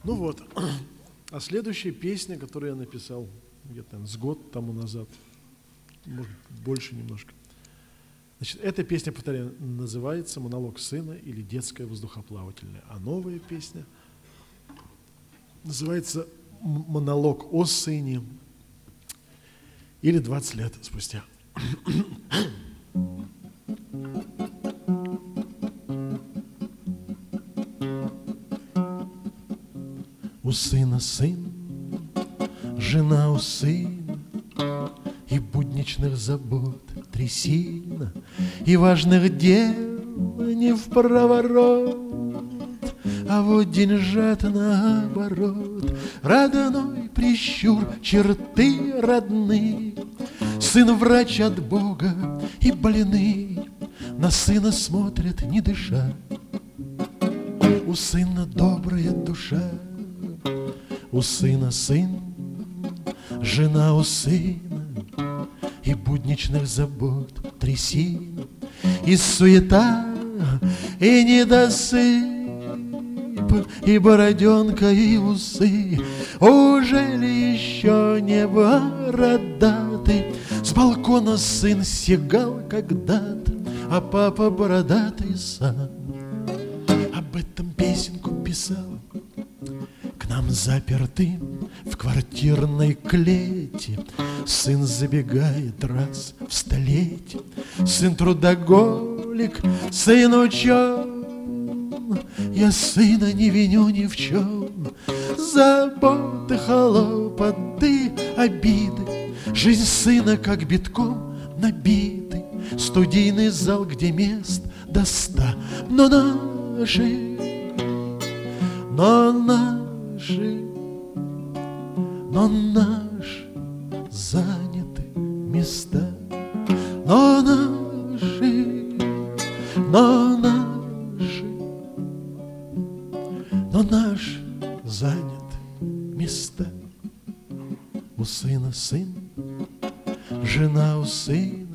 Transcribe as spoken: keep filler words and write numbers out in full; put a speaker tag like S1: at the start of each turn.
S1: Ну вот, а следующая песня, которую я написал где-то с год тому назад, может, больше немножко. Значит, эта песня, повторяю, называется «Монолог сына» или «Детская воздухоплавательная». А новая песня называется «Монолог о сыне» или «двадцать лет спустя». У сына сын, жена у сына, и будничных забот трясина, и важных дел не в проворот, а вот деньжат наоборот. Родной прищур, черты родные, сын врач от Бога и больный, на сына смотрят, не дыша. У сына добрая душа, у сына сын, жена у сына, и будничных забот трясина, и суета, и недосып, и бороденка, и усы. Уже ли еще не бородатый? С балкона сын сигал когда-то, а папа бородатый сам. Об этом песенку писал. К нам запертым в квартирной клете сын забегает раз в столетие. Сын трудоголик, сын учен, я сына не виню ни в чем. Заботы, хлопоты, обиды, жизнь сына как битком набитый. Студийный зал, где мест до ста, но наши, но наши, но наши заняты места, но наши, но наши, но наши заняты места. У сына сын, жена у сына,